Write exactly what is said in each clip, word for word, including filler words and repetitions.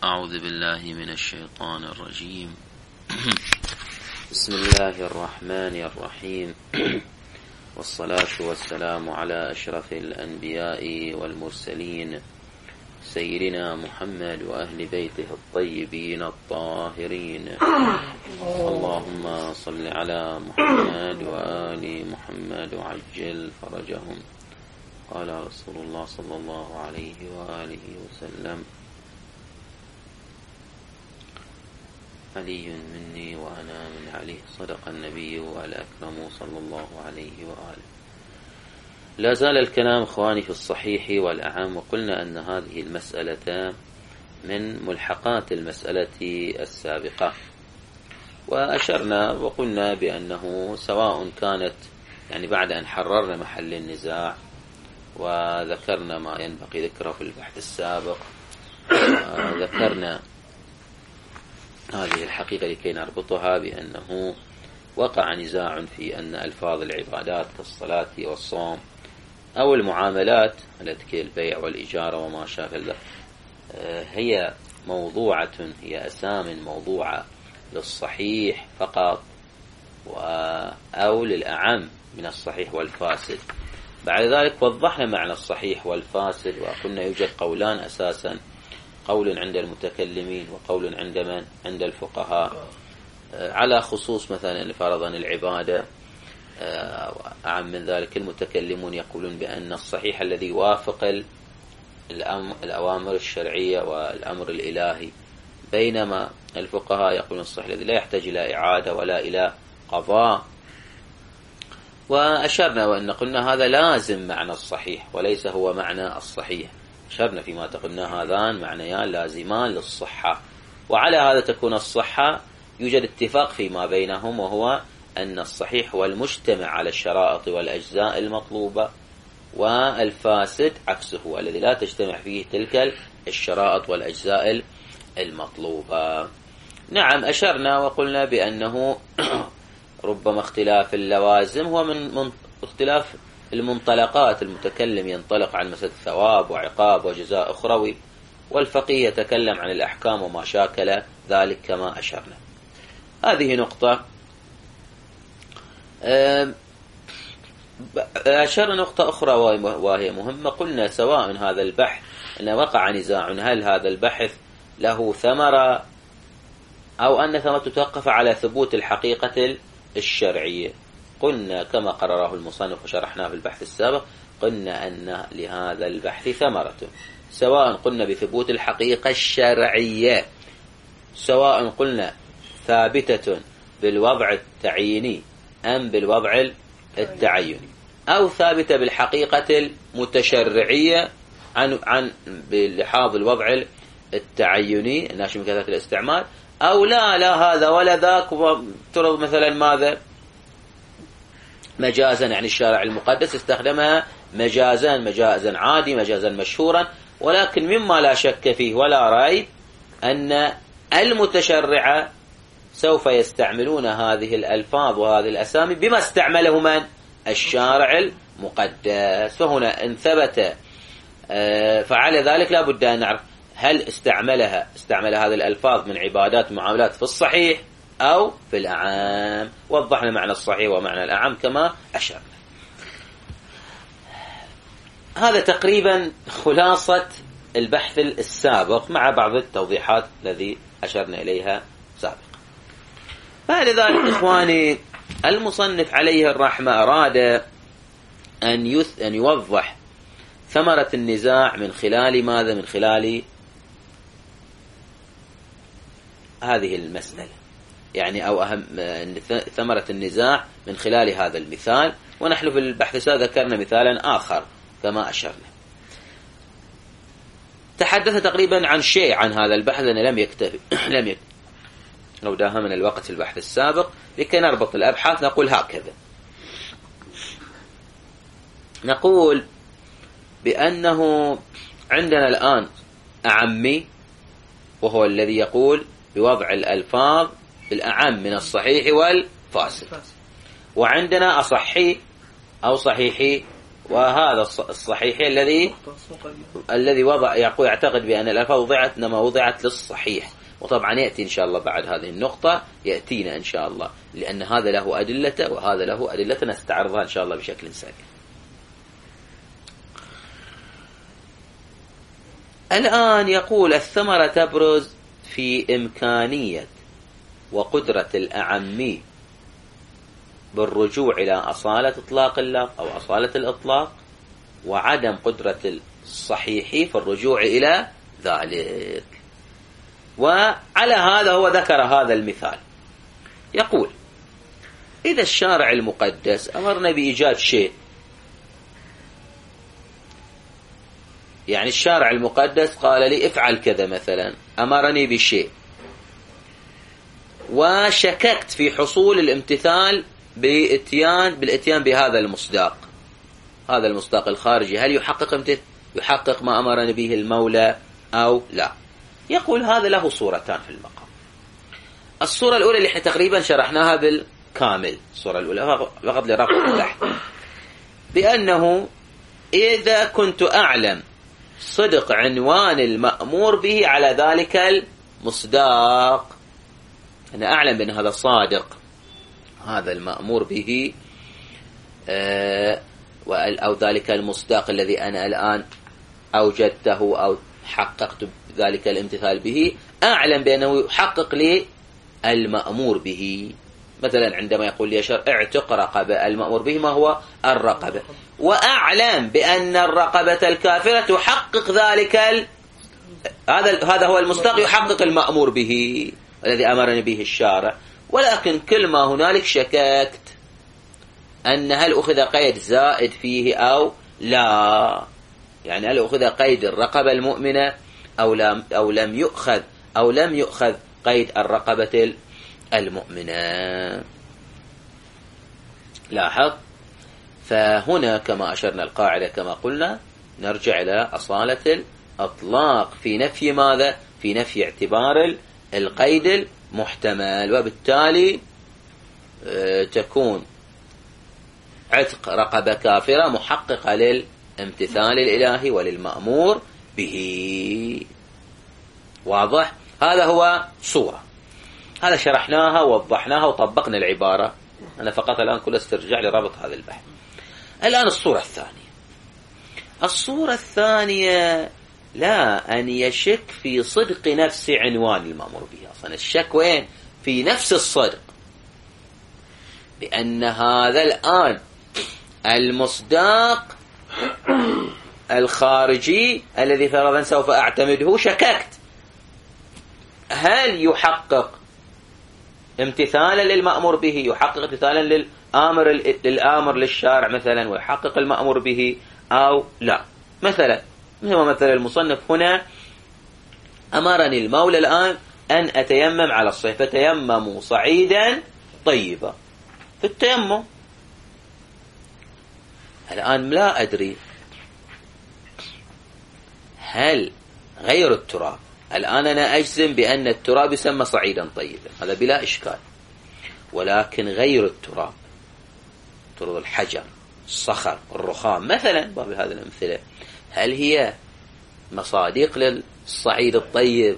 أعوذ بالله من الشيطان الرجيم. بسم الله الرحمن الرحيم. والصلاة والسلام على أشرف الأنبياء والمرسلين سيدنا محمد وأهل بيته الطيبين الطاهرين. اللهم صل على محمد وآل محمد وعجل فرجهم. قال رسول الله صلى الله عليه وآله وسلم: علي مني وأنا من علي. صدق النبي والأكرم صلى الله عليه وآله. لا زال الكلام إخواني في الصحيح والأعم، وقلنا أن هذه المسألة من ملحقات المسألة السابقة، وأشرنا وقلنا بأنه سواء كانت يعني بعد أن حررنا محل النزاع وذكرنا ما ينبغي ذكره في البحث السابق، ذكرنا هذه الحقيقة لكي نربطها بأنه وقع نزاع في أن ألفاظ العبادات كالصلاة والصوم أو المعاملات التي كالبيع والإجارة وما شابه هي موضوعة، هي أسام موضوعة للصحيح فقط أو للأعم من الصحيح والفاسد. بعد ذلك وضحنا معنى الصحيح والفاسد، وقلنا يوجد قولان أساسا: قول عند المتكلمين وقول عند من؟ عند الفقهاء، على خصوص مثلا فرضا العبادة. أعم من ذلك المتكلمون يقولون بأن الصحيح الذي يوافق الأوامر الشرعية والأمر الإلهي، بينما الفقهاء يقولون الصحيح الذي لا يحتاج إلى إعادة ولا إلى قضاء. وأشرنا وأن قلنا هذا لازم معنى الصحيح وليس هو معنى الصحيح. أشرنا فيما تقولنا هذان معنيان لازمان للصحة، وعلى هذا تكون الصحة. يوجد اتفاق فيما بينهم، وهو أن الصحيح هو المجتمع على الشرائط والأجزاء المطلوبة، والفاسد عكسه الذي لا تجتمع فيه تلك الشرائط والأجزاء المطلوبة. نعم، أشرنا وقلنا بأنه ربما اختلاف اللوازم هو من, من اختلاف المنطلقات. المتكلم ينطلق عن مسألة ثواب وعقاب وجزاء أخروي، والفقيه يتكلم عن الأحكام وما شاكل ذلك كما أشرنا. هذه نقطة. أشرنا نقطة أخرى وهي مهمة. قلنا سواء هذا البحث أن وقع نزاع هل هذا البحث له ثمرة أو أن ثمرة تتوقف على ثبوت الحقيقة الشرعية. قلنا كما قرره المصنف وشرحناه في البحث السابق، قلنا أن لهذا البحث ثمرة، سواء قلنا بثبوت الحقيقة الشرعية، سواء قلنا ثابتة بالوضع التعييني أم بالوضع التعيني، أو ثابتة بالحقيقة المتشرعية عن عن بلحاظ الوضع التعيني الناشئ من كثرة الاستعمال، أو لا لا هذا ولا ذاك، وترض مثلا ماذا مجازا، يعني الشارع المقدس استخدمها مجازا، مجازا عادي، مجازا مشهورا. ولكن مما لا شك فيه ولا ريب أن المتشرع سوف يستعملون هذه الألفاظ وهذه الأسامي بما استعمله من؟ الشارع المقدس. فهنا إن ثبت فعلى ذلك لا بد أن نعرف هل استعملها استعمل هذه الألفاظ من عبادات ومعاملات في الصحيح أو في الأعام. وضحنا معنى الصحيح ومعنى الأعام كما أشرنا. هذا تقريبا خلاصة البحث السابق مع بعض التوضيحات الذي أشرنا إليها سابقا. بعد ذلك إخواني، المصنف عليه الرحمة أراد أن يث أن يوضح ثمرة النزاع من خلال ماذا؟ من خلال هذه المسألة، يعني أو أهم ثمرة النزاع من خلال هذا المثال. ونحن في البحث السابق ذكرنا مثالا آخر كما أشرنا. تحدث تقريبا عن شيء عن هذا البحث أنه لم يكتفي لم يكتفي لو داهمنا الوقت في البحث السابق لكي نربط الأبحاث. نقول هكذا: نقول بأنه عندنا الآن أعمي، وهو الذي يقول بوضع الألفاظ بالأعم من الصحيح والفاسد، وعندنا أصحي أو صحيحي وهذا الصحيح الذي الذي وضع يقول يعتقد بأن الألفاظ وضعت إنما وضعت للصحيح. وطبعا يأتي إن شاء الله بعد هذه النقطة يأتينا إن شاء الله، لأن هذا له أدلة وهذا له أدلة نستعرضها إن شاء الله بشكل سريع. الآن يقول الثمرة تبرز في إمكانية وقدرة الأعمي بالرجوع إلى أصالة إطلاق اللفظ أو أصالة الإطلاق، وعدم قدرة الصحيح في الرجوع إلى ذلك. وعلى هذا هو ذكر هذا المثال. يقول إذا الشارع المقدس أمرنا بإيجاد شيء، يعني الشارع المقدس قال لي افعل كذا مثلا، أمرني بشيء، وشككت في حصول الامتثال بالاتيان بالاتيان بهذا المصداق، هذا المصداق الخارجي هل يحقق يحقق ما أمرني به المولى أو لا؟ يقول هذا له صورتان في المقام. الصورة الأولى اللي احنا تقريبا شرحناها بالكامل، الصورة الأولى فقط لرفع البحث، بأنه إذا كنت أعلم صدق عنوان المأمور به على ذلك المصداق، أنا أعلم بأن هذا صادق، هذا المأمور به أو ذلك المصداق الذي أنا الآن أوجدته أو حققت ذلك الامتثال به، أعلم بأنه يحقق لي المأمور به. مثلا عندما يقول لي شرع اعتق رقبة، المأمور به ما هو الرقبة، وأعلم بأن الرقبة الكافرة تحقق ذلك ال... هذا هذا هو المصداق يحقق المأمور به الذي أمرني به الشارع، ولكن كل ما هنالك شككت أن هل أخذ قيد زائد فيه أو لا، يعني هل أخذ قيد الرقبة المؤمنة أو لم أو لم يؤخذ أو لم يؤخذ قيد الرقبة المؤمنة. لاحظ، فهنا كما أشرنا القاعدة كما قلنا نرجع إلى أصالة الإطلاق في نفي ماذا؟ في نفي اعتبار القيد المحتمل، وبالتالي تكون عتق رقبة كافرة محققة للامتثال الإلهي وللمأمور به. واضح؟ هذا هو صورة، هذا شرحناها ووضحناها وطبقنا العبارة، أنا فقط الآن كل استرجاع لربط هذا البحث. الآن الصورة الثانية، الصورة الثانية لا أن يشك في صدق نفس عنوان المأمور به. أصلا الشك وين؟ في نفس الصدق، بأن هذا الآن المصداق الخارجي الذي فرضا سوف أعتمده شككت هل يحقق امتثالا للمأمور به، يحقق امتثالا للآمر للآمر للشارع مثلا ويحقق المأمور به أو لا. مثلا هو مثل المصنف هنا أمرني المولى الآن أن أتيمم على الصيف، فتيمموا صعيدا طيبا. في التيمم الآن لا أدري هل غير التراب، الآن أنا أجزم بأن التراب يسمى صعيدا طيبا، هذا بلا إشكال، ولكن غير التراب، تراب الحجر الصخر الرخام مثلا، باب هذه الأمثلة، هل هي مصادق للصعيد الطيب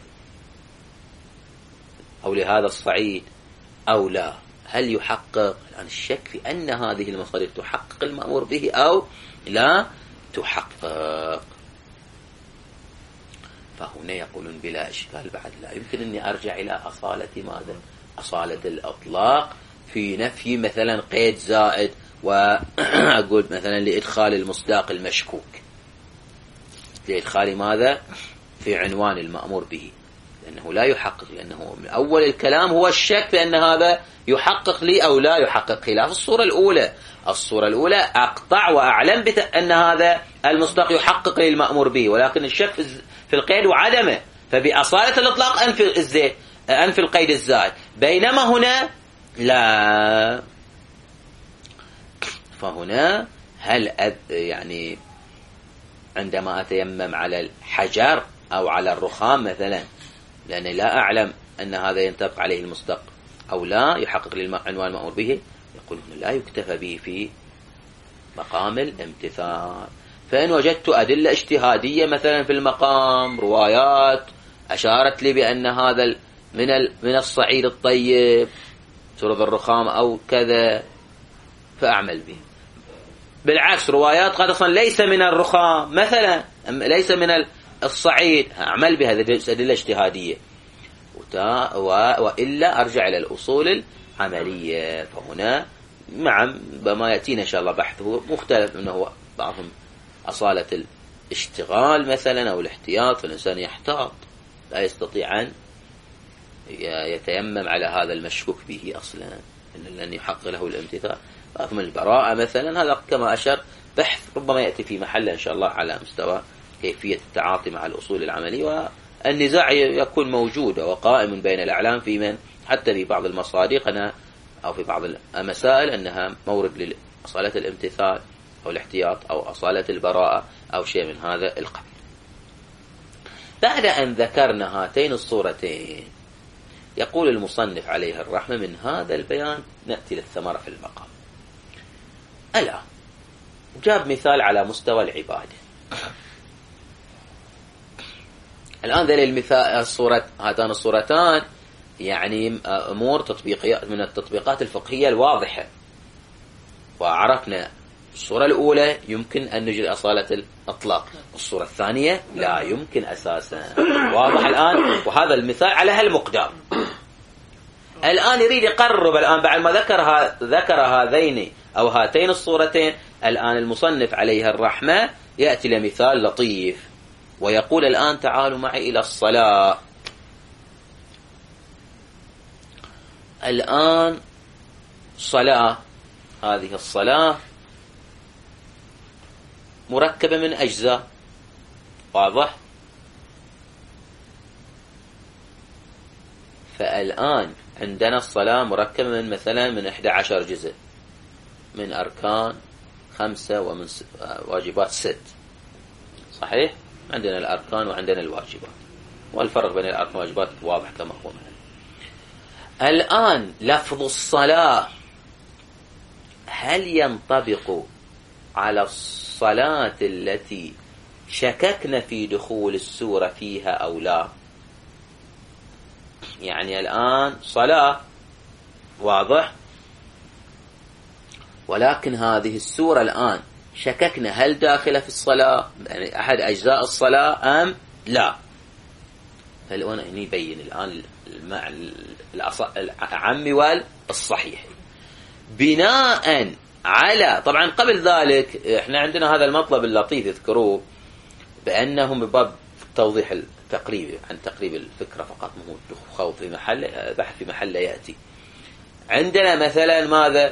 أو لهذا الصعيد أو لا؟ هل يحقق الآن الشك في أن هذه المصادق تحقق المأمور به أو لا تحقق؟ فهنا يقولون بلا إشكال بعد لا يمكن أني أرجع إلى أصالة ماذا؟ أصالة الإطلاق في نفي مثلا قيد زائد، وأقول مثلا لإدخال المصداق المشكوك، لإدخال ماذا؟ في عنوان المأمور به، لأنه لا يحقق، لأنه من أول الكلام هو الشك بأن هذا يحقق لي أو لا يحقق، خلاف الصورة الأولى. الصورة الأولى أقطع وأعلم أن هذا المصداق يحقق لي المأمور به، ولكن الشك في القيد وعدمه، فبأصالة الإطلاق أنفي الزيت أنفي القيد الزائد، بينما هنا لا. فهنا هل أد يعني عندما أتيمم على الحجر أو على الرخام مثلا، لأني لا أعلم أن هذا ينطبق عليه المصداق أو لا يحقق لي عنوان المأمور به، يقول لا يكتفى به في مقام الامتثال. فإن وجدت أدلة اجتهادية مثلا في المقام، روايات أشارت لي بأن هذا من من الصعيد الطيب ترض الرخام أو كذا، فأعمل به. بالعكس روايات قد أصلا ليس من الرخام مثلا، ليس من الصعيد، أعمل بها أدلة اجتهادية. وإلا أرجع إلى الأصول العملية. فهنا نعم بما يأتينا إن شاء الله بحثه مختلف، أنه هو بعضهم أصالة الاشتغال مثلا أو الاحتياط، فالإنسان يحتاط لا يستطيع أن يتيمم على هذا المشكوك به أصلا لن يحقق له الامتثال. بعضهم البراءة مثلا، هذا كما أشر بحث ربما يأتي في محله إن شاء الله على مستوى كيفية التعاطي مع الأصول العملية. والنزاع يكون موجود وقائم بين الأعلام في من حتى في بعض المصادق أنا أو في بعض المسائل أنها مورد لأصالة الامتثال أو الاحتياط أو أصالة البراءة أو شيء من هذا القبيل. بعد أن ذكرنا هاتين الصورتين يقول المصنف عليه الرحمة: من هذا البيان نأتي للثمرة في المقام. ألا جاب مثال على مستوى العبادة. الآن ذلك المثال الصورة هاتان الصورتان يعني أمور تطبيقية من التطبيقات الفقهية الواضحة، وعرفنا الصورة الأولى يمكن أن نجري أصالة الأطلاق، الصورة الثانية لا يمكن أساسا. واضح الآن؟ وهذا المثال على هالمقدار. الآن يريد يقرب الآن بعد ما ذكر ذكر هذين أو هاتين الصورتين، الآن المصنف عليه الرحمة يأتي لمثال لطيف ويقول: الآن تعالوا معي إلى الصلاة. الآن صلاة، هذه الصلاة مركبة من أجزاء، واضح؟ فالآن عندنا الصلاة مركبة من مثلا من إحدى عشر جزء، من أركان خمسة ومن واجبات ست، صحيح؟ عندنا الأركان وعندنا الواجبات، والفرق بين الأركان والواجبات واضح كما هو معنا. الآن لفظ الصلاة هل ينطبق على الصلاة التي شككنا في دخول السورة فيها أو لا؟ يعني الآن صلاة واضح، ولكن هذه السورة الآن شككنا هل داخلة في الصلاة، يعني أحد أجزاء الصلاة أم لا. فالآن هنا يبين الآن العام والصحيح بناء على، طبعا قبل ذلك احنا عندنا هذا المطلب اللطيف يذكروه بأنه من باب توضيح التقريب عن تقريب الفكرة فقط، مو خوض في محل بحث في محل يأتي. عندنا مثلا ماذا؟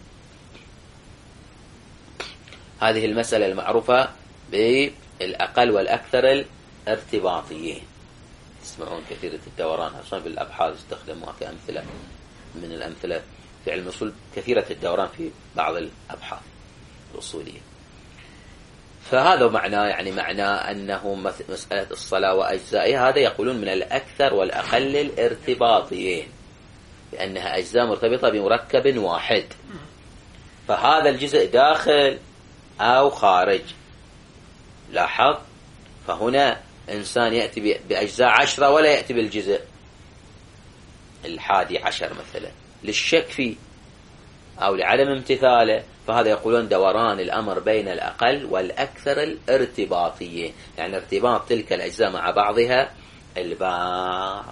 هذه المسألة المعروفة بالأقل والأكثر الارتباطيين، تسمعون كثير الدوران عشان بالأبحاث استخدموها كأمثلة من الأمثلة في علم الأصول، كثيرة الدوران في بعض الأبحاث الأصولية. فهذا معناه يعني معناه أنه مسألة الصلاة وأجزائها هذا يقولون من الأكثر والأقل الارتباطيين، لأنها أجزاء مرتبطة بمركب واحد، فهذا الجزء داخل أو خارج. لاحظ، فهنا إنسان يأتي بأجزاء عشرة ولا يأتي بالجزء الحادي عشر مثلا للشك فيه أو لعدم امتثاله، فهذا يقولون دوران الأمر بين الأقل والأكثر الارتباطيين، يعني ارتباط تلك الأجزاء مع بعضها البعض.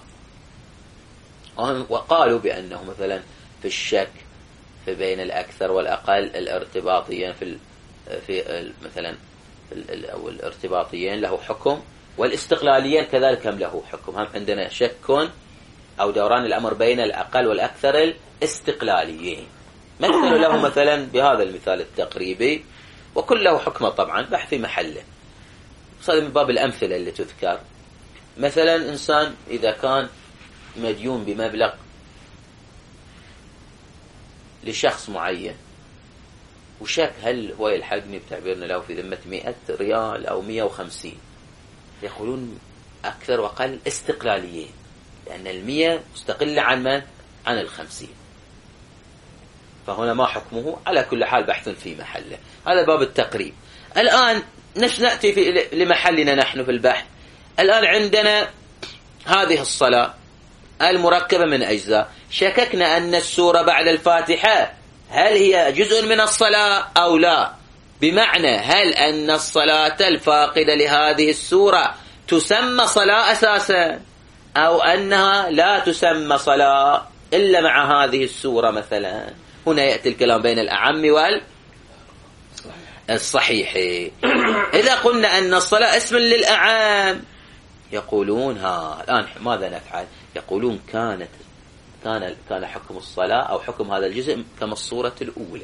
وقالوا بأنه مثلا في الشك في بين الأكثر والأقل الارتباطيين في في مثلا أو الارتباطيين له حكم، والاستقلاليين كذلك هم له حكم. هم عندنا شك أو دوران الأمر بين الأقل والأكثر الاستقلاليين، مثلوا له مثلا بهذا المثال التقريبي، وكل له حكمه طبعا بحث في محله. هذا من باب الأمثلة اللي تذكر. مثلا إنسان إذا كان مديون بمبلغ لشخص معين وشك هل هو يلحقني بتعبيرنا له في ذمة مئة ريال أو مئة وخمسين، يقولون أكثر وأقل استقلاليين، لأن المئة مستقلة عن من؟ عن الخمسين. فهنا ما حكمه؟ على كل حال بحث في محله. هذا باب التقريب. الآن نأتي في لمحلنا نحن في البحث. الآن عندنا هذه الصلاة المركبة من أجزاء، شككنا أن السورة بعد الفاتحة هل هي جزء من الصلاة أو لا، بمعنى هل أن الصلاة الفاقدة لهذه السورة تسمى صلاة أساسا، أو أنها لا تسمى صلاة إلا مع هذه السورة مثلا. هنا يأتي الكلام بين الأعم والصحيح. إذا قلنا أن الصلاة اسم للأعم، يقولون ها الآن ماذا نفعل؟ يقولون كانت كان كان حكم الصلاة أو حكم هذا الجزء كما الصورة الأولى.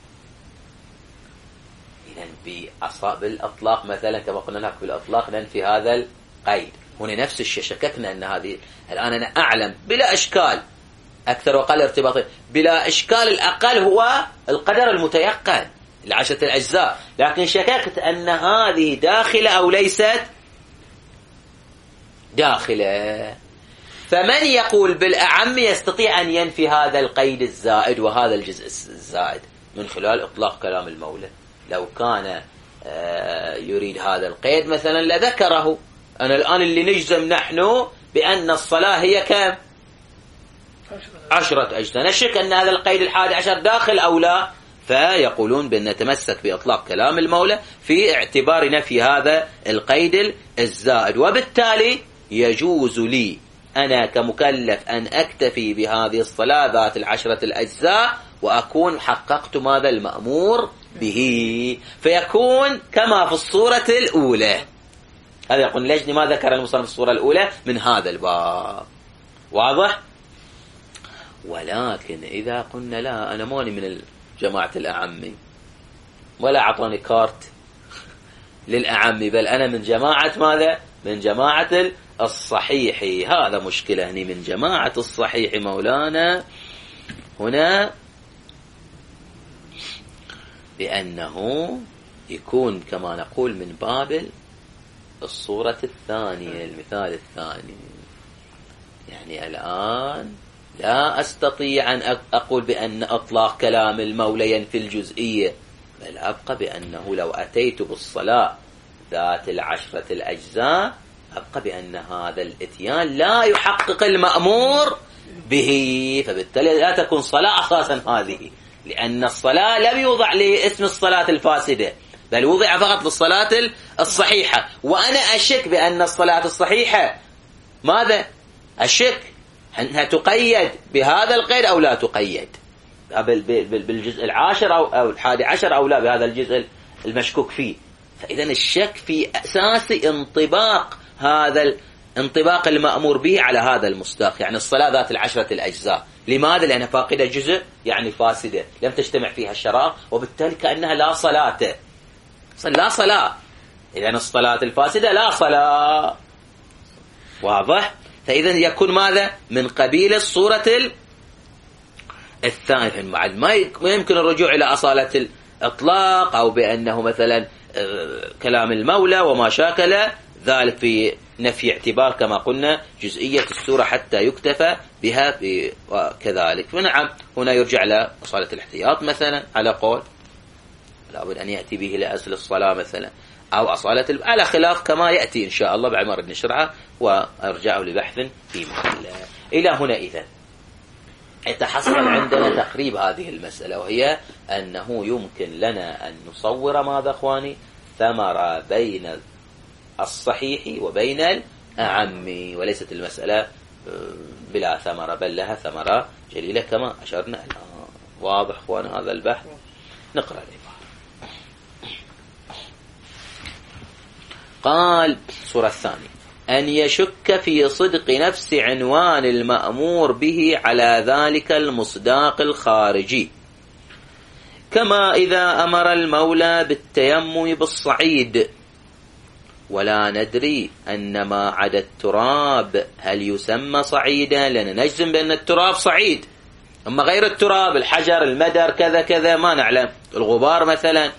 إذن بالأطلاق مثلا كما قلنا لك بالأطلاق ننفي هذا القيد. هنا نفس الشيء، شككنا أن هذه الآن أنا أعلم بلا إشكال أكثر وقل ارتباطي بلا إشكال، الأقل هو القدر المتيقن العشرة الأجزاء، لكن شككت أن هذه داخلة أو ليست داخلة. فمن يقول بالأعم يستطيع أن ينفي هذا القيد الزائد وهذا الجزء الزائد من خلال إطلاق كلام المولى. لو كان يريد هذا القيد مثلا لذكره. أنا الآن اللي نجزم نحن بأن الصلاة هي كم؟ عشرة أجزاء. نشك أن هذا القيد الحادي عشر داخل أو لا، فيقولون بأن نتمسك بإطلاق كلام المولى في اعتبار نفي هذا القيد الزائد. وبالتالي يجوز لي أنا كمكلف أن أكتفي بهذه الصلاة ذات العشرة الأجزاء وأكون حققت ماذا المأمور به، فيكون كما في الصورة الأولى. هذا يقول لجني ما ذكر المصنف في الصورة الأولى من هذا الباب. واضح؟ ولكن إذا قلنا لا، أنا ماني من جماعة الأعمي ولا أعطاني كارت للأعمي، بل أنا من جماعة ماذا؟ من جماعة الصحيح. هذا مشكلة هني من جماعة الصحيح مولانا هنا، بأنه يكون كما نقول من باب الصورة الثانية، المثال الثاني. يعني الآن لا أستطيع أن أقول بأن أطلاق كلام المولى ينفي الجزئية، بل أبقى بأنه لو أتيت بالصلاة ذات العشرة الأجزاء أبقى بأن هذا الإتيان لا يحقق المأمور به، فبالتالي لا تكون صلاة أساسا هذه، لأن الصلاة لم يوضع لاسم الصلاة الفاسدة، بل وضع فقط للصلاة الصحيحة. وأنا أشك بأن الصلاة الصحيحة ماذا؟ أشك أنها تقيد بهذا القيد أو لا تقيد بالجزء العاشر أو الحادي عشر أو لا بهذا الجزء المشكوك فيه. فإذا الشك في أساس انطباق هذا انطباق المأمور به على هذا المصداق، يعني الصلاة ذات العشرة الأجزاء. لماذا؟ لأنها فاقدة جزء، يعني فاسدة، لم تجتمع فيها الشرائط، وبالتالي كأنها لا صلاة. لا صلاة، إذن الصلاة الفاسدة لا صلاة. واضح؟ فإذا يكون ماذا؟ من قبيل الصورة الثانية. ما يمكن الرجوع إلى أصالة الإطلاق أو بأنه مثلا كلام المولى وما شاكل ذلك في نفي اعتبار كما قلنا جزئية السورة حتى يكتفى بها وكذلك. فنعم هنا يرجع إلى أصالة الاحتياط مثلا على قول لابد أن يأتي به لأصل الصلاة مثلا، أو أصالة ال... على خلاف كما يأتي إن شاء الله بعد ما نشرعه وأرجعه لبحث في محله. إلى هنا إذن يتحصل عندنا تقريب هذه المسألة، وهي أنه يمكن لنا أن نصور ماذا أخواني؟ ثمرة بين الصحيح وبين الأعم، وليست المسألة بلا ثمرة بل لها ثمرة جليلة كما أشرنا الآن. واضح أخوان هذا البحث؟ نقرأ العبارة. قال الصورة الثانية: أن يشك في صدق نفس عنوان المأمور به على ذلك المصداق الخارجي، كما إذا أمر المولى بالتيمم بالصعيد ولا ندري أن ما عدا التراب هل يسمى صعيدا، لأن نجزم بأن التراب صعيد، أما غير التراب الحجر المدر كذا كذا ما نعلم، الغبار مثلا.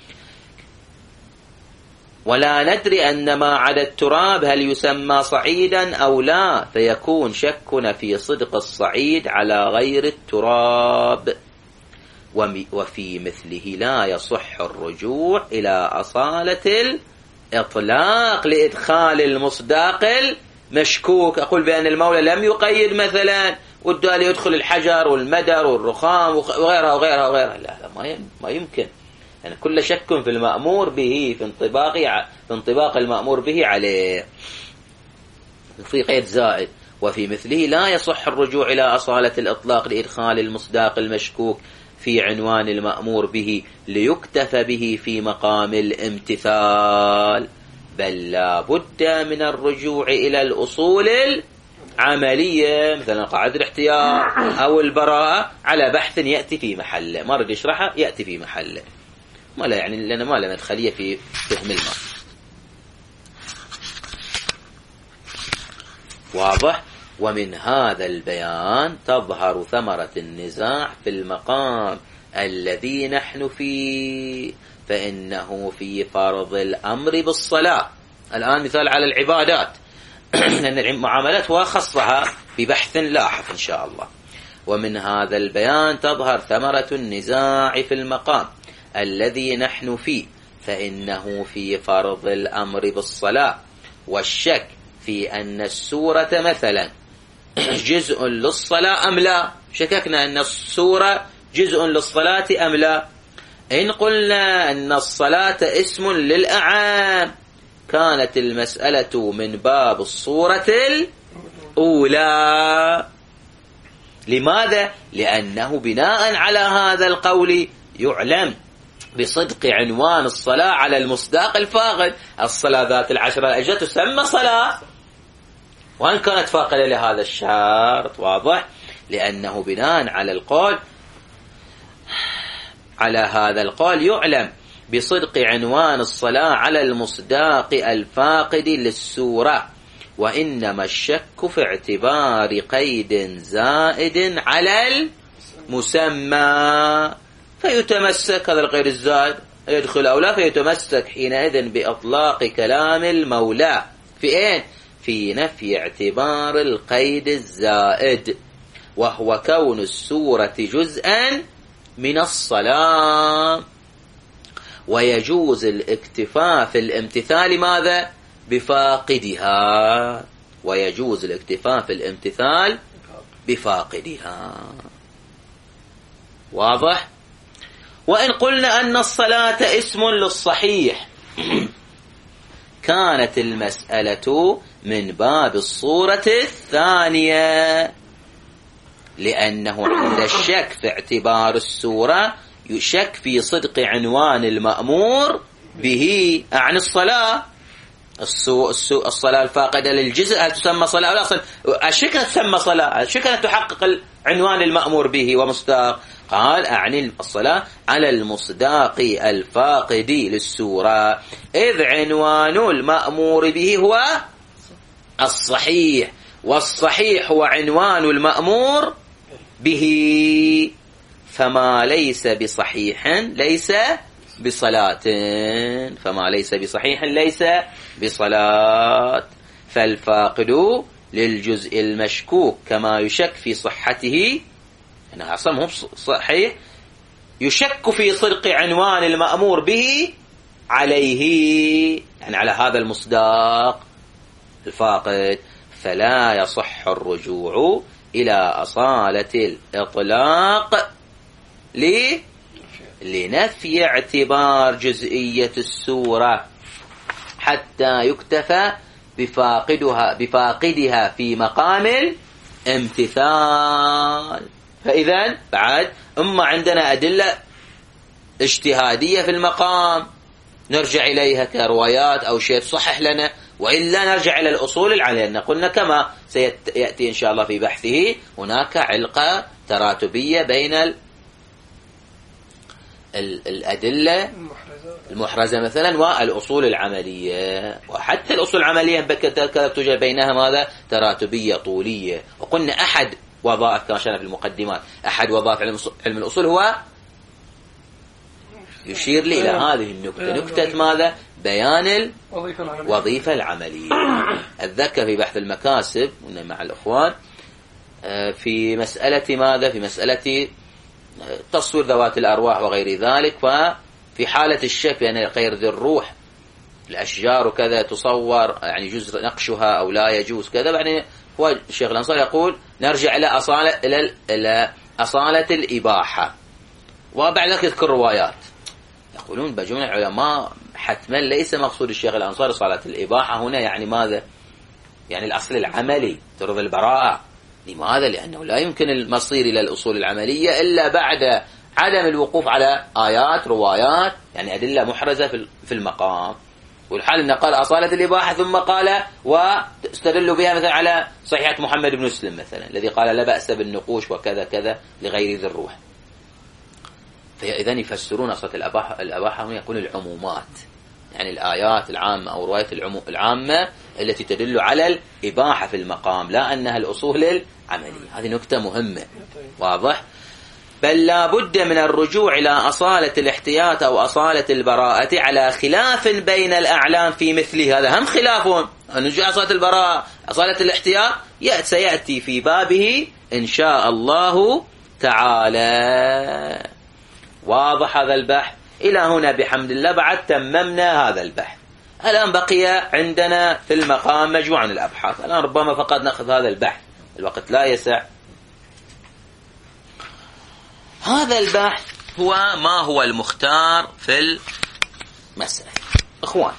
ولا ندري أن ما عدا التراب هل يسمى صعيدا أو لا، فيكون شكنا في صدق الصعيد على غير التراب. وفي مثله لا يصح الرجوع إلى أصالة الإطلاق لإدخال المصداق المشكوك. أقول بأن المولى لم يقيد مثلا والدال يدخل الحجر والمدر والرخام وغيرها وغيرها وغيرها، لا لا ما يمكن، يعني كل شك في المأمور به في انطباق في انطباق المأمور به عليه. في قيد زائد: وفي مثله لا يصح الرجوع إلى أصالة الإطلاق لإدخال المصداق المشكوك في عنوان المأمور به ليكتفى به في مقام الامتثال، بل لا بد من الرجوع إلى الأصول العملية مثلا قاعدة الاحتياط أو البراءة على بحث يأتي في محله، ما رد يشرحه يأتي في محله، ما لا يعني لنا ما لنا مدخلية في فهم الماء. واضح؟ ومن هذا البيان تظهر ثمرة النزاع في المقام الذي نحن فيه، فإنه في فرض الأمر بالصلاة. الآن مثال على العبادات لأن المعاملات وخصها في بحث لاحق إن شاء الله. ومن هذا البيان تظهر ثمرة النزاع في المقام الذي نحن فيه، فإنه في فرض الأمر بالصلاة، والشك في أن السورة مثلا جزء للصلاة أم لا، شككنا أن السورة جزء للصلاة أم لا. إن قلنا أن الصلاة اسم للأعام كانت المسألة من باب الصورة الأولى. لماذا؟ لأنه بناء على هذا القول يعلم بصدق عنوان الصلاة على المصداق الفاقد. الصلاة ذات العشر الأجزاء تسمى صلاة وأن كانت فاقدة لهذا الشرط. واضح؟ لأنه بناء على القول على هذا القول يعلم بصدق عنوان الصلاة على المصداق الفاقد للسورة، وإنما الشك في اعتبار قيد زائد على المسمى فيتمسك هذا القيد الزائد يدخل أو لا، فيتمسك حينئذ بإطلاق كلام المولى في إيه؟ في نفي اعتبار القيد الزائد، وهو كون السورة جزءا من الصلاة. ويجوز الاكتفاء في الامتثال ماذا؟ بفاقدها. ويجوز الاكتفاء في الامتثال بفاقدها. واضح؟ وإن قلنا أن الصلاة اسم للصحيح كانت المسألة من باب الصورة الثانية، لأنه عند الشك في اعتبار السورة يشك في صدق عنوان المأمور به عن الصلاة. السو السو الصلاة الفاقدة للجزء هل تسمى صلاة؟ لا، أصلا الشك تسمى صلاة، الشك تحقق العنوان المأمور به ومصداق. قال أعني الصلاة على المصداق الفاقد للسورة، إذ عنوان المأمور به هو الصحيح، والصحيح هو عنوان المأمور به، فما ليس بصحيح ليس بصلاة، فما ليس بصحيح ليس بصلاة. فالفاقد للجزء المشكوك كما يشك في صحته، أنها أصلا صحيح، يشك في صدق عنوان المأمور به عليه، يعني على هذا المصداق الفاقد، فلا يصح الرجوع إلى أصالة الإطلاق لنفي اعتبار جزئية السورة حتى يكتفى بفاقدها بفاقدها في مقام الامتثال. فإذا بعد أما عندنا أدلة اجتهادية في المقام نرجع إليها كروايات أو شيء تصحح لنا، وإلا نرجع إلى الأصول العليا. قلنا كما سيأتي إن شاء الله في بحثه هناك علقة تراتبية بين ال ال الأدلة المحرزة مثلا والأصول العملية، وحتى الأصول العملية توجد بينها ماذا؟ تراتبية طولية. وقلنا أحد وظائف كما شرنا في المقدمات، أحد وظائف علم الأصول هو يشير لي إلى هذه النكتة، نكتة ماذا؟ بيان الوظيفة العملية. أتذكر في بحث المكاسب مع الأخوان في مسألة ماذا؟ في مسألة تصوير ذوات الأرواح وغير ذلك. ففي حالة الشك بأن غير ذي الروح الأشجار وكذا تصور يعني يجوز نقشها أو لا يجوز كذا، يعني هو الشيخ الأنصاري يقول نرجع إلى أصالة إلى إلى أصالة الإباحة. وبعد ذلك يذكر روايات يقولون بجملة العلماء حتما ليس مقصود الشيخ الأنصاري صلاة الإباحة هنا يعني ماذا؟ يعني الأصل العملي ترض البراءة. لماذا؟ لأنه لا يمكن المصير إلى الأصول العملية إلا بعد عدم الوقوف على آيات روايات يعني أدلة محرزة في المقام. والحال أنه قال أصالة الإباحة ثم قال واستدلوا بها مثلا على صحيحة محمد بن مسلم مثلا الذي قال لا بأس بالنقوش وكذا كذا لغير ذي الروح. فإذن يفسرون أصالة الإباحة الإباحة هنا يكون العمومات يعني الآيات العامة أو روايات العامة التي تدل على الإباحة في المقام لا أنها الأصول العملية. هذه نكتة مهمة واضح. بل لا بد من الرجوع إلى أصالة الاحتياط أو أصالة البراءة على خلاف بين الأعلام في مثل هذا. هم خلافهم نرجع أصالة البراءة أصالة الاحتياط سيأتي في بابه إن شاء الله تعالى. واضح هذا البحث إلى هنا بحمد الله بعد تممنا هذا البحث. الآن بقي عندنا في المقام مجموعة من الأبحاث. الآن ربما فقط نأخذ هذا البحث الوقت لا يسع. هذا البحث هو ما هو المختار في المسألة. إخوان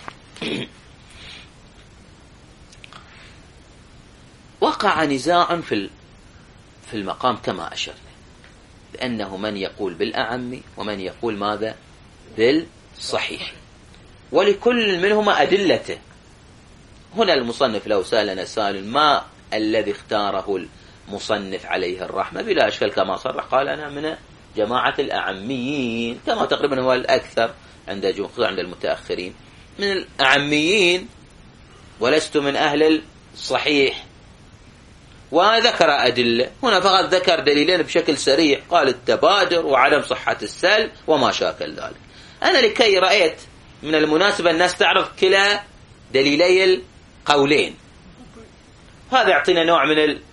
وقع نزاع في في المقام كما أشرنا لأنه من يقول بالأعم ومن يقول ماذا بالصحيح ولكل منهما أدلته. هنا المصنف لو سألنا سائل ما الذي اختاره المصنف عليه الرحمة بلا أشكال كما صرح قال أنا من جماعة الأعميين كما تقريبا هو الأكثر عند جمهور عند المتأخرين من الأعميين ولست من أهل الصحيح. وذكر أدلة هنا فقط ذكر دليلين بشكل سريع قال التبادر وعدم صحة السل وما شاكل ذلك. أنا لكي رأيت من المناسبة الناس تعرف كلا دليلي القولين هذا يعطينا نوع من ال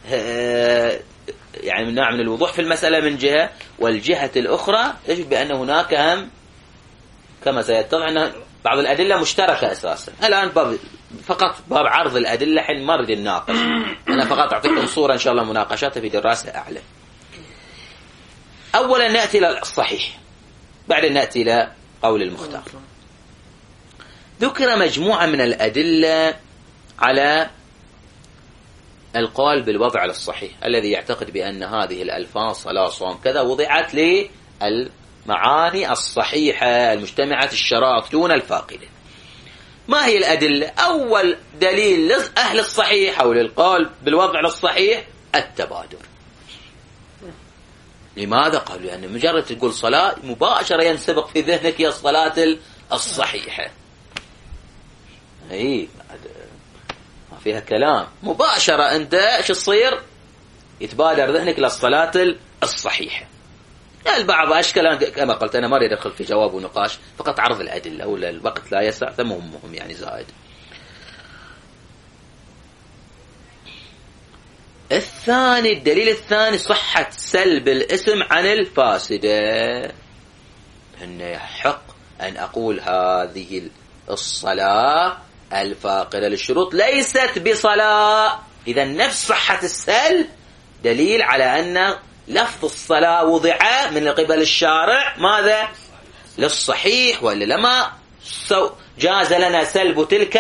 يعني من نوع من الوضوح في المسألة من جهة. والجهة الأخرى يجب بأن هناك هم كما سيتضح أن بعض الأدلة مشتركة أساسا. الآن باب فقط باب عرض الأدلة حين مرد الناقش. أنا فقط أعطيكم صورة إن شاء الله مناقشاتها في دراسة أعلى. أولا نأتي إلى الصحيح بعدين نأتي إلى قول المختار. ذكر مجموعة من الأدلة على القول بالوضع على الصحيح الذي يعتقد بأن هذه الألفاظ صلاة صوم كذا وضعت للمعاني الصحيحة المجتمعة الشرائط دون الفاقدة. ما هي الأدلة؟ أول دليل لأهل الصحيح أو للقول بالوضع على الصحيح التبادر. لماذا؟ قالوا لأن يعني مجرد تقول صلاة مباشرة ينسبق في ذهنك هي الصلاة الصحيحة. هي ما فيها كلام مباشرة أنت إيش تصير يتبادر ذهنك للصلاة الصحيحة. البعض أشكال كما قلت أنا ما أريد أدخل في جواب ونقاش فقط عرض الأدلة ولا الوقت لا يسع فمهم مهم يعني زائد. الثاني الدليل الثاني صحة سلب الاسم عن الفاسدة. أن يحق أن أقول هذه الصلاة الفاقدة للشروط ليست بصلاة. إذا نفس صحة السلب دليل على أن لفظ الصلاة وضع من قبل الشارع ماذا للصحيح ولا لما جاز لنا سلب تلك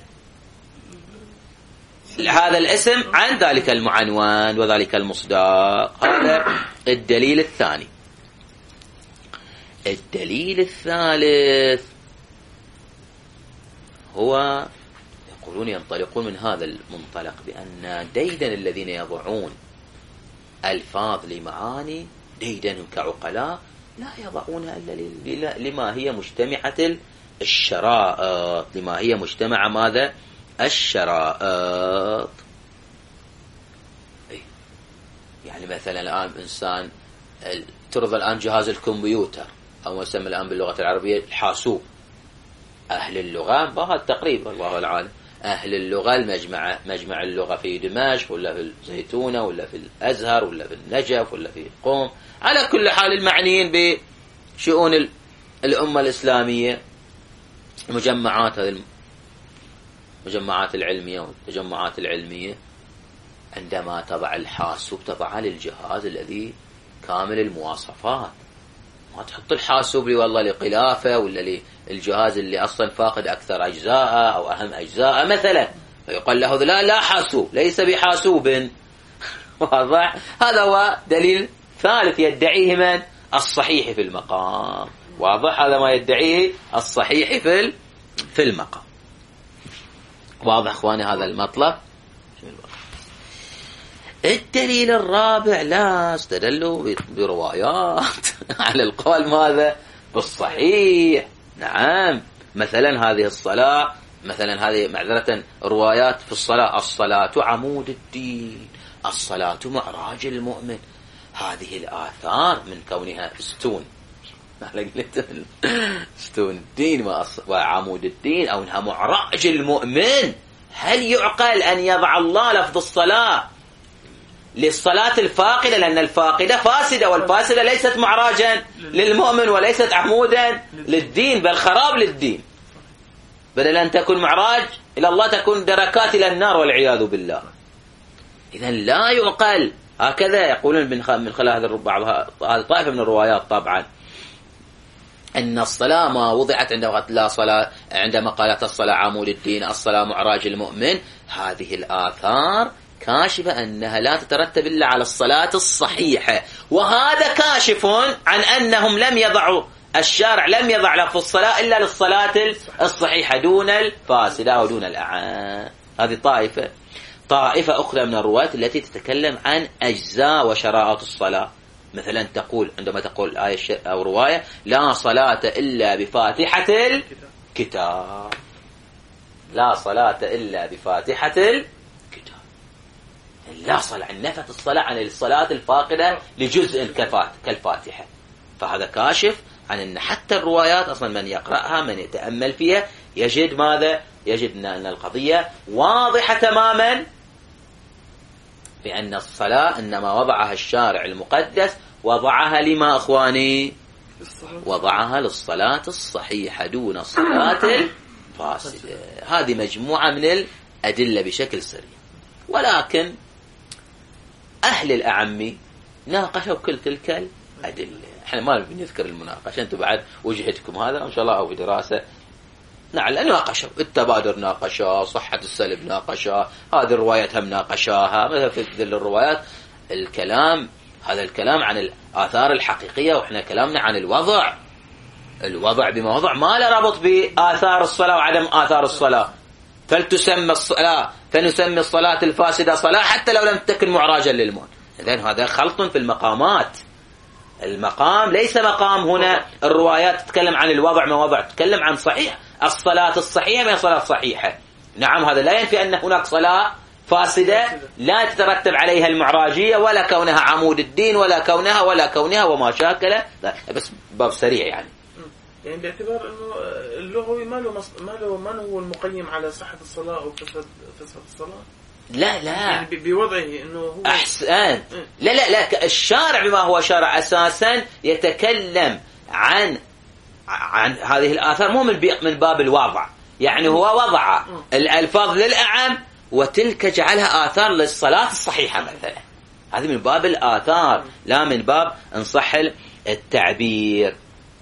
هذا الاسم عن ذلك المعنوان وذلك المصداق. هذا الدليل الثاني. الدليل الثالث هو يقولون ينطلقون من هذا المنطلق بأن ديدن الذين يضعون ألفاظ لمعاني ديدن كعقلاء لا يضعونها إلا لما هي مجتمعة الشرائط لما هي مجتمع ماذا الشرائط. يعني مثلا الآن إنسان ترضى الآن جهاز الكمبيوتر أو ما يسمى الآن باللغة العربية الحاسوب. أهل اللغة بهذا التقريب والله العالم أهل اللغة المجمع مجمع اللغة في دمشق ولا في الزيتونة ولا في الأزهر ولا في النجف ولا في قوم، على كل حال المعنيين بشؤون الأمة الإسلامية، المجمعات هذه المجمعات العلمية والتجمعات العلمية، عندما تضع الحاسوب تضعها للجهاز الذي كامل المواصفات، ما تحط الحاسوب لي والله لقلافة ولا للجهاز اللي أصلا فاقد أكثر أجزاء أو أهم أجزاء مثلا، فيقال له لا لا حاسوب، ليس بحاسوب. واضح؟ هذا هو دليل ثالث يدعيه من؟ الصحيح في المقام. واضح؟ هذا ما يدعيه الصحيح في في المقام. واضح اخواني هذا المطلب؟ الدليل الرابع، لا استدلوا بروايات على القول ماذا؟ بالصحيح. نعم، مثلا هذه الصلاة، مثلا هذه معذرة روايات في الصلاة: الصلاة عمود الدين، الصلاة معراج المؤمن. هذه الآثار من كونها استون استون الدين وعمود الدين، أو أنها معراج المؤمن، هل يعقل أن يضع الله لفظ الصلاة للصلاة الفاقدة؟ لأن الفاقدة فاسدة، والفاسدة ليست معراجا للمؤمن وليست عمودا للدين، بل خراب للدين. بدل أن تكون معراج إلى الله تكون دركات إلى النار والعياذ بالله. إذن لا يعقل. هكذا يقولون من خلال هذا بعض هذه طائفة من الروايات طبعا، أن الصلاة ما وضعت عندما لا صلاة، عندما قالت الصلاة عمود الدين، الصلاة معراج المؤمن، هذه الآثار كاشفة أنها لا تترتب إلا على الصلاة الصحيحة. وهذا كاشف عن أنهم لم يضعوا، الشارع لم يضع لفظ الصلاة إلا للصلاة الصحيحة دون الفاسدة ودون الأعان. هذه طائفة. طائفة أخرى من الروايات التي تتكلم عن أجزاء وشرائط الصلاة، مثلا تقول عندما تقول آية أو رواية: لا صلاة إلا بفاتحة الكتاب، لا صلاة إلا بفاتحة الكتاب، لا صلاة، نفت الصلاة عن الصلاة الفاقدة لجزء كالفاتحة. فهذا كاشف عن أن حتى الروايات أصلا من يقرأها من يتأمل فيها يجد ماذا؟ يجد أن القضية واضحة تماما، بأن الصلاة إنما وضعها الشارع المقدس، وضعها لما أخواني؟ وضعها للصلاة الصحيحة دون الصلاة الفاسدة. هذه مجموعة من الأدلة بشكل سريع. ولكن أهل الأعمي ناقشوا كل تلك الأدلة. احنا ما بنذكر المناقشة، انتم بعد وجهتكم هذا ان شاء الله او في دراسة نعم ناقشوا التبادر، ناقشا صحة السلب، ناقشا هذه الروايات هم ناقشاها، مثلا في ذل الروايات الكلام، هذا الكلام عن الآثار الحقيقية، واحنا كلامنا عن الوضع، الوضع بما وضع ما له ربط بآثار الصلاة وعدم آثار الصلاة، فلتسمى الصلاة فنسمي الصلاة الفاسدة صلاة حتى لو لم تكن معراجا للموت. إذن هذا خلط في المقامات. المقام ليس مقام هنا الروايات تتكلم عن الوضع ما وضع، تتكلم عن صحيح الصلاة الصحيحة من الصلاة الصحيحة. نعم، هذا لا ينفي أن هناك صلاة فاسدة لا تترتب عليها المعراجية ولا كونها عمود الدين ولا كونها ولا كونها وما شاكل، بس باب سريع يعني. يعني باعتبار انه اللغوي ما له مص... ما له من هو المقيم على صحة الصلاة او فساد فساد الصلاة؟ لا لا يعني بوضعه انه هو احسن. لا لا لا الشارع بما هو شارع اساسا يتكلم عن عن هذه الآثار مو من من باب الوضع، يعني هو وضع الألفاظ للأعم وتلك جعلها آثار للصلاة الصحيحة مثلا. هذه من باب الآثار لا من باب إن صح التعبير.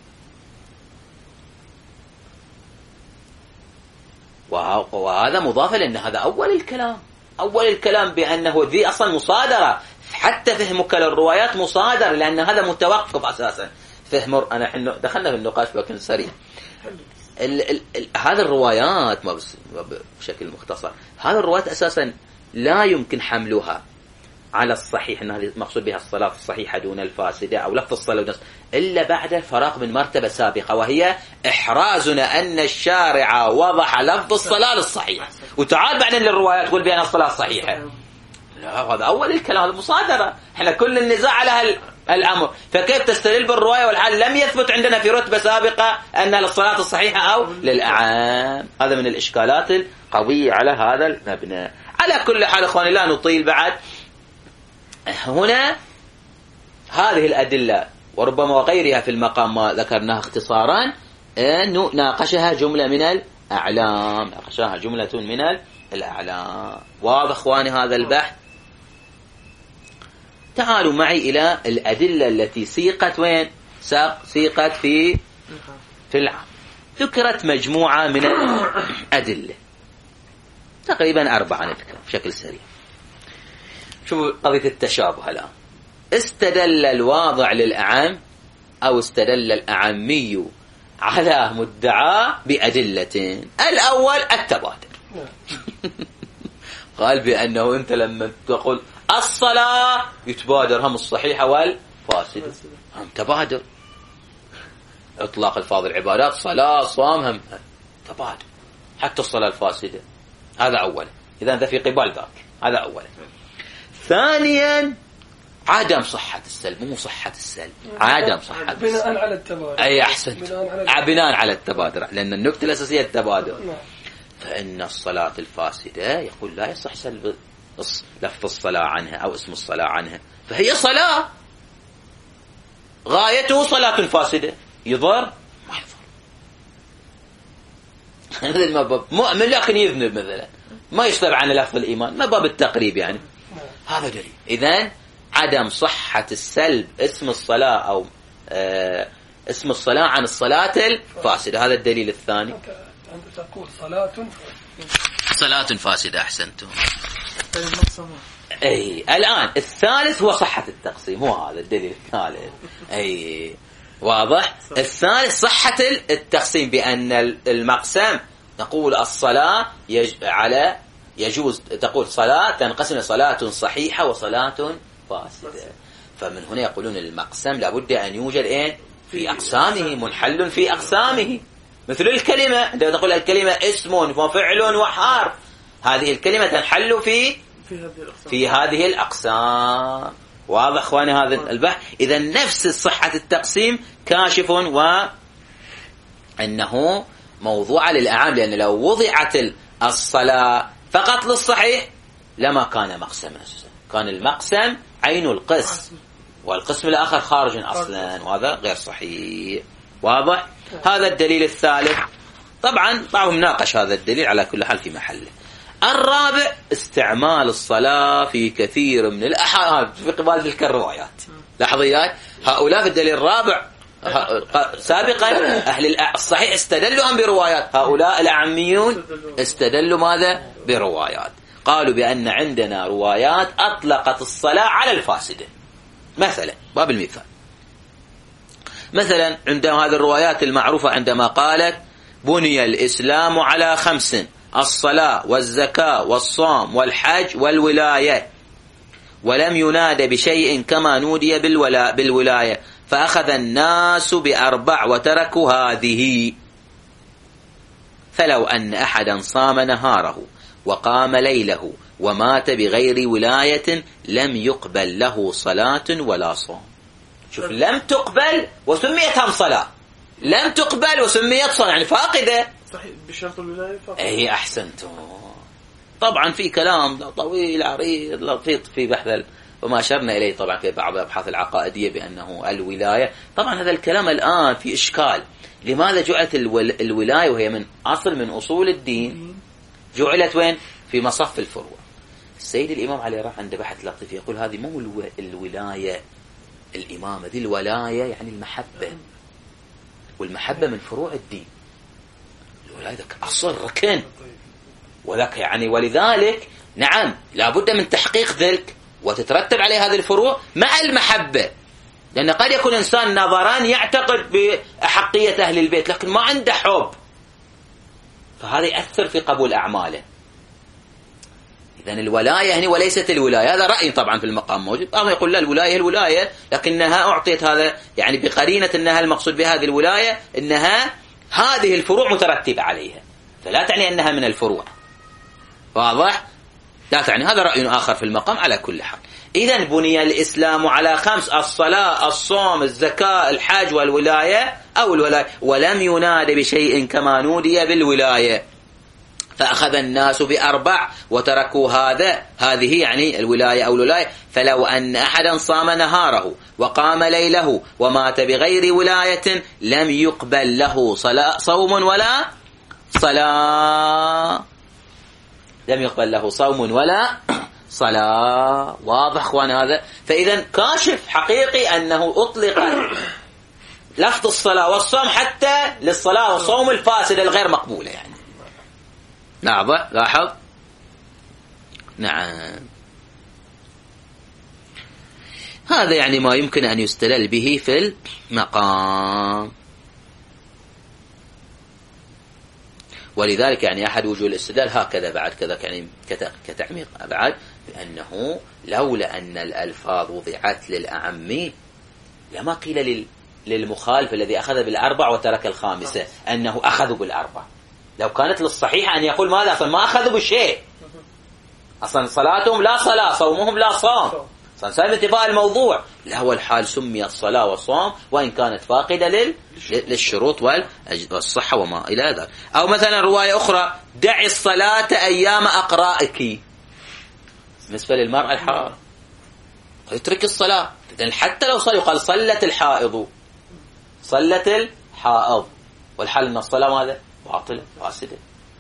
وهذا مضاف لأن هذا أول الكلام، أول الكلام بأنه ذي أصلا مصادرة، حتى فهمك للروايات مصادر، لأن هذا متوقف أساسا فهم. أنا حن دخلنا في النقاش بشكل سريع. ال ال ال هذا الروايات ما بس بشكل مختصر، هذا الروايات أساسا لا يمكن حملها على الصحيح أن هذه مقصود بها الصلاة الصحيحة دون الفاسدة أو لفظ الصلاة إلا بعد فراغ من مرتبة سابقة، وهي إحرازنا أن الشارع وضح لفظ الصلاة الصحيحة، وتعال بعدين للروايات تقول بأن الصلاة الصحيحة. لا، هذا أول الكلام، هذا مصادرة، إحنا كل النزاع على الأمر، فكيف تستدل بالرواية والحال لم يثبت عندنا في رتبة سابقة أن للصلاة الصحيحة أو للأعام؟ هذا من الإشكالات قوية على هذا المبنى. على كل حال إخواني لا نطيل بعد هنا. هذه الأدلة وربما وغيرها في المقام ما ذكرناها اختصارا أنه ناقشها جملة من الأعلام، ناقشها جملة من الأعلام. واضح إخواني هذا البحث؟ تعالوا معي إلى الأدلة التي سيقت وين؟ سيقت في في العام. ذكرت مجموعة من الأدلة تقريبا أربعة نذكر بشكل سريع. شوفوا قضية التشابه الآن. استدل الواضع للأعم أو استدل الأعمي على مدعى بأدلتين. الأول التبادر. قال بأنه أنت لما تقول الصلاة يتبادر هم الصحيحة والفاسدة، هم تبادر. إطلاق الفاظ العبادات صلاة صام هم تبادر، حتى الصلاة الفاسدة. هذا أولا، إذا أنت في قبال ذاك. هذا أولا. ثانيا عدم صحة السلب، مو صحة السلب، عدم صحة السلب بناء على التبادر. أي أحسنت، بناء على التبادر، لأن النقطة الأساسية التبادر. فإن الصلاة الفاسدة يقول لا يصح سلب لفظ الصلاة عنها أو اسم الصلاة عنها، فهي صلاة غايته صلاة فاسدة، يضر ما يضر. مثل ما باب مؤمن لكن يذنب مثلا ما يشتغل عن لفظ الإيمان، ما باب التقريب يعني. هذا دليل. إذن عدم صحة السلب اسم الصلاة أو آه اسم الصلاة عن الصلاة الفاسدة، هذا الدليل الثاني. أنت تقول صلاة صلاة فاسدة. أحسنتم. أي الآن الثالث هو صحة التقسيم، هو هذا الدليل الثالث. أي واضح. الثالث صحة التقسيم، بأن المقسم نقول الصلاة يج... على يجوز تقول صلاة تنقسم صلاة صحيحة وصلاة فاسدة. فمن هنا يقولون المقسم لابد أن يوجد إيه في أقسامه، منحل في أقسامه. مثل الكلمة، عندما تقول الكلمة اسم وفعل وحرف، هذه الكلمة تنحل في في هذه الأقسام. واضح أخواني هذا البحث؟ إذا نفس صحة التقسيم كاشف وأنه موضوع للأعام، لأن لو وضعت الصلاة فقط للصحيح لما كان مقسما، كان المقسم عين القسم والقسم الآخر خارج أصلا، وهذا غير صحيح. واضح؟ هذا الدليل الثالث. طبعا بعضهم ناقش هذا الدليل، على كل حال في محله. الرابع استعمال الصلاة في كثير من الأحاديث في قبال تلك الروايات. لحظيات هؤلاء في الدليل الرابع سابقا أهل الصحيح استدلوا هم بروايات، هؤلاء الأعميون استدلوا ماذا؟ بروايات. قالوا بأن عندنا روايات أطلقت الصلاة على الفاسدة. مثلا باب المثال، مثلا عندما هذه الروايات المعروفة عندما قالت بني الإسلام على خمس: الصلاة والزكاة والصوم والحج والولاية، ولم يناد بشيء كما نودي بالولاء بالولاية، فأخذ الناس بأربع وتركوا هذه. فلو أن أحدا صام نهاره وقام ليله ومات بغير ولاية لم يقبل له صلاة ولا صوم. شوف، لم تقبل وسميت هم صلاة، لم تقبل وسميت صلاة، يعني فاقدة. صحيح، بشرط الولاية فاقدة. اي احسنتم. طبعا في كلام طويل عريض لطيف في بحث وما أشرنا إليه طبعا في بعض الأبحاث العقائدية بأنه الولاية. طبعا هذا الكلام الآن في إشكال. لماذا جعلت الولاية وهي من أصل من أصول الدين جعلت وين؟ في مصف الفروع. السيد الإمام علي راح عنده بحث لطيف يقول هذه مو الولاية الإمامة، ذي الولاية يعني المحبة، والمحبة من فروع الدين. الولاية ذاك أصل ركن، وذاك يعني ولذلك نعم لابد من تحقيق ذلك وتترتب عليه هذه الفروع مع المحبة. لأن قد يكون إنسان نظرا يعتقد بأحقية أهل البيت لكن ما عنده حب، فهذا يأثر في قبول أعماله. إذن الولاية هنا وليست الولاية، هذا رأي طبعا في المقام موجود. بعضهم يقول لا الولاية الولاية، لكنها أعطيت هذا يعني بقرينة أنها المقصود بهذه الولاية أنها هذه الفروع مترتبة عليها، فلا تعني أنها من الفروع. واضح؟ لا تعني. هذا رأي آخر في المقام. على كل حال إذن بني الإسلام على خمس: الصلاة، الصوم، الزكاة، الحج والولاية أو الولاية، ولم يناد بشيء كما نودي بالولاية. فأخذ الناس بأربع وتركوا هذا، هذه يعني الولاية أو الولاية. فلو أن أحدا صام نهاره وقام ليله ومات بغير ولاية لم يقبل له صلاة صوم ولا صلاة، لم يقبل له صوم ولا صلاة. واضح اخوان هذا؟ فإذا كاشف حقيقي أنه أطلق لفظ الصلاة والصوم حتى للصلاة والصوم الفاسدة الغير مقبولة يعني. لاحظ لاحظ نعم. هذا يعني ما يمكن أن يستدل به في المقام. ولذلك يعني أحد وجوه الاستدلال هكذا بعد كذا يعني كتعميق أبعد، بأنه لولا أن الألفاظ وضعت للأعم لما قيل للمخالف الذي أخذ بالأربع وترك الخامسة أنه أخذوا بالأربع. لو كانت للصحيح أن يقول ماذا؟ أصلا ما أخذوا بشيء، أصلا صلاتهم لا صلاة، صومهم لا صوم، أصلا سبب انتفاء الموضوع. لا، هو الحال سمي الصلاة والصوم وإن كانت فاقدة لل... للشروط والصحة وما إلى ذلك. أو مثلا رواية أخرى: دع الصلاة أيام أقرائك، بالنسبة للمرأة الحائض يترك الصلاة. حتى لو صلى يقال صلت الحائض، صلت الحائض، والحال أن الصلاة ماذا؟ باطلة فاسدة.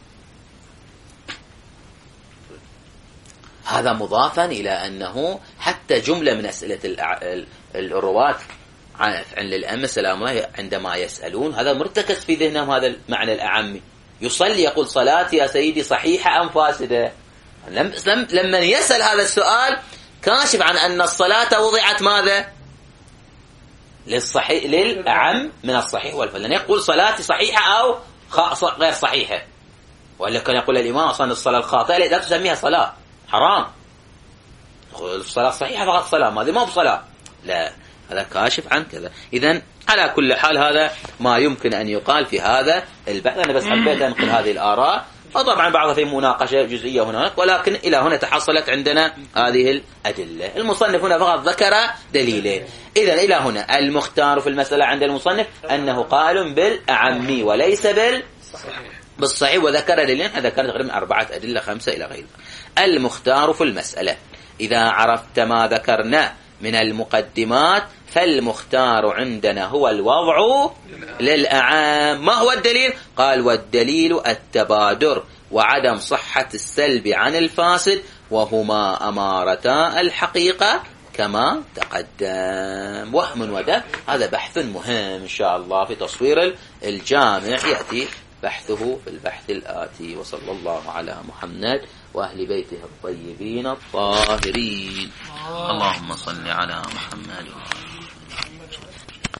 هذا مضافا إلى أنه حتى جملة من أسئلة الرواة عن للأئمة سلام الله عندما يسألون هذا مرتكز في ذهنهم هذا المعنى الأعمي. يصلي يقول صلاتي يا سيدي صحيحة أم فاسدة؟ لما يسأل هذا السؤال كاشف عن أن الصلاة وضعت ماذا؟ للصحيح للأعم من الصحيح والفاسد. لأن يقول صلاتي صحيحة أو غير صحيحة، وإلا كان يقول الإمام أصلا الصلاة الخاطئة لا تسميها صلاة، حرام. الصلاة صحيحة فقط صلاة، ما هذه ما بصلاة، لا، هذا كاشف عن كذا. إذن على كل حال هذا ما يمكن أن يقال في هذا البحث. أنا بس حبيت أنقل هذه الآراء، وطبعا بعضها في مناقشة جزئية هناك، ولكن إلى هنا تحصلت عندنا هذه الأدلة. المصنف هنا فقط ذكر دليلين. إذن إلى هنا المختار في المسألة عند المصنف أنه قائل بالأعمي وليس بال بالصحيح، وذكر دليلين، ذكر تقريبا أربعة أدلة خمسة إلى غير ذلك. المختار في المسألة: إذا عرفت ما ذكرنا من المقدمات فالمختار عندنا هو الوضع للأعام. ما هو الدليل؟ قال: والدليل التبادر وعدم صحة السلب عن الفاسد، وهما أمارتا الحقيقة كما تقدم. وهم وده هذا بحث مهم إن شاء الله في تصوير الجامع، يأتي بحثه في البحث الآتي. وصلى الله على محمد وأهل بيته الطيبين الطاهرين. اللهم صل على محمد.